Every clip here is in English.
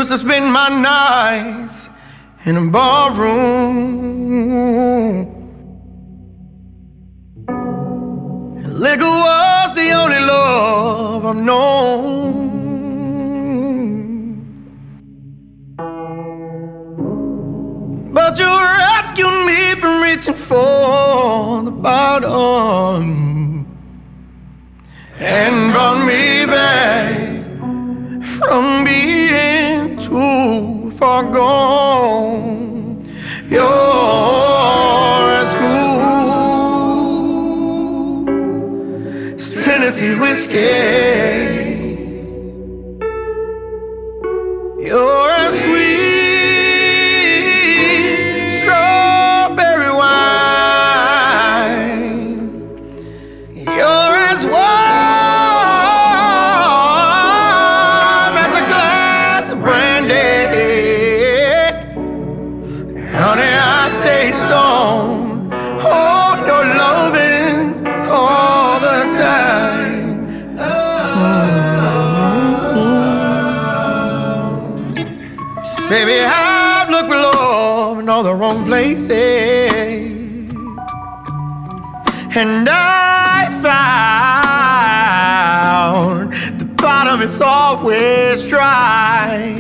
Used to spend my nights in a barroom. And liquor was the only love I've known. But you rescued me from reaching for the bottom and brought me back from being too far gone. You're as smooth as Tennessee whiskey. You're as sweet strawberry wine. You're as warm as a glass of brandy. Honey, I stay stoned on your loving all the time. Baby, I've looked for love in all the wrong places, and I found the bottom is always dry.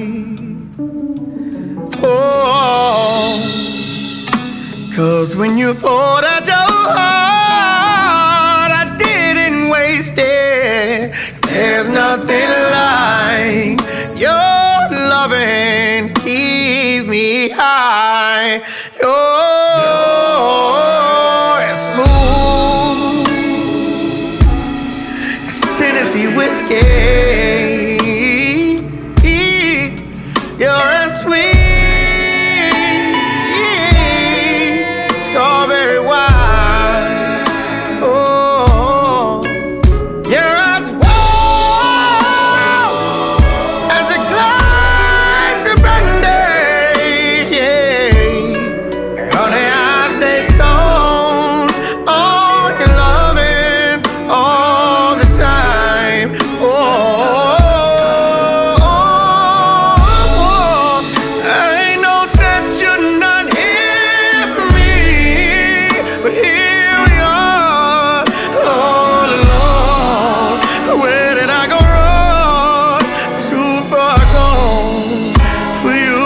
Oh, 'cause when you poured out your heart, I didn't waste it. There's nothing like your loving, keep me high. You're as smooth as Tennessee whiskey. You're as sweet strawberry wine. Oh, you're as warm as a glass of brandy. Yeah. Honey, I stay stoned on your loving all the time. I know that you're not here for me, but here we are, all alone. Where did I go wrong? Too far gone for you.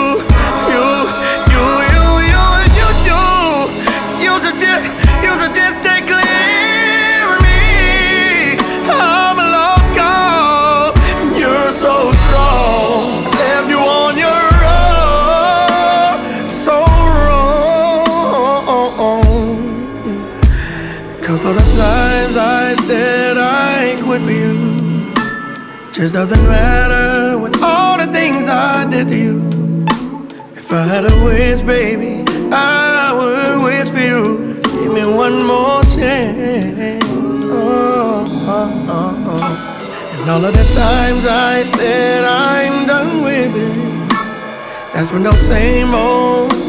You should just stay clear of me. I'm a lost cause, and you're so strong. Left you on your own, so wrong. 'Cause all the times I said I quit for you, just doesn't matter with all the things I did to you. If I had a wish, baby, I would wish for you. Give me one more chance. And all of the times I said I'm done with this, that's when those same old